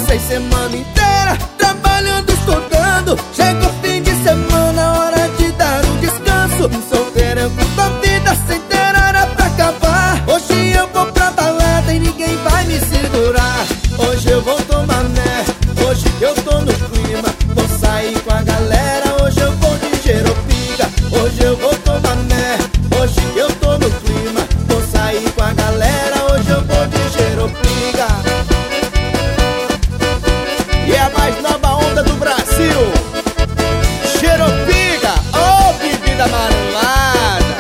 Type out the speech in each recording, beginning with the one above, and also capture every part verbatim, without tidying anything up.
Passei semana inteira trabalhando, estudando. Chegou fim de semana, hora de dar um descanso. Solteiro eu curto a vida sem ter hora pra acabar. Hoje eu vou pra balada e ninguém vai me segurar. Hoje eu vou tomar né, hoje que eu tô no clima. Vou sair com a galera, hoje eu vou de Jeropiga. Hoje eu vou tomar né, hoje que eu tô no clima. Vou sair com a galera, hoje eu vou de Jeropiga. E é a mais nova onda do Brasil, Jeropiga, oh bebida amarelada.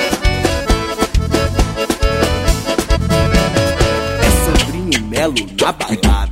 É Sandrinho e Melo na balada.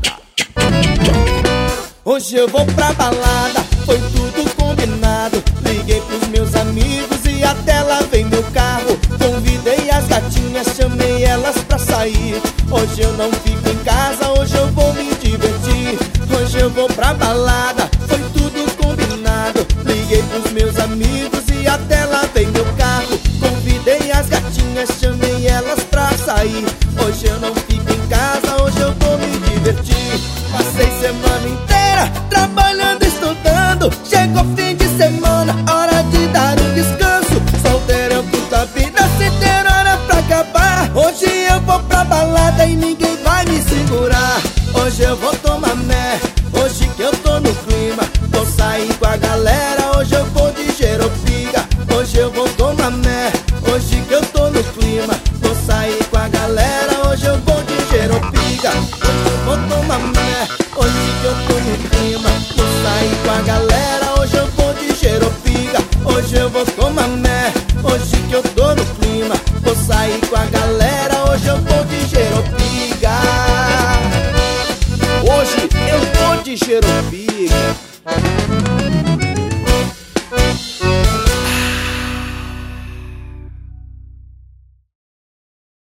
Hoje eu vou pra balada, foi tudo combinado. Liguei pros meus amigos e até lavei meu carro. Convidei as gatinhas, chamei elas pra sair. Hoje eu não fico em casa, hoje eu vou me divertir. Hoje eu vou pra balada, foi tudo combinado. Liguei pros meus amigos e até lavei meu carro. Convidei as gatinhas, chamei elas pra sair. Hoje eu não fico em casa, hoje eu vou me divertir. Passei semana inteira trabalhando, estudando. Chegou fim de semana, hora de dar um descanso. Solteiro eu curto a vida sem ter hora pra acabar. Hoje eu vou pra balada e ninguém vai me segurar. Hoje eu vou tomar né, hoje que eu tô no clima. Vou sair com a galera, hoje eu vou de Jeropiga. Hoje eu vou tomar né, hoje que eu tô no clima. Vou sair com a galera, hoje eu vou de Jeropiga. Hoje eu vou tomar né, hoje que eu tô no clima. Vou sair com a galera, hoje eu vou de Jeropiga. Hoje eu vou tomar né, hoje que eu tô no clima. Vou sair com a galera, hoje eu vou de Jeropiga. Hoje eu vou de Jeropiga.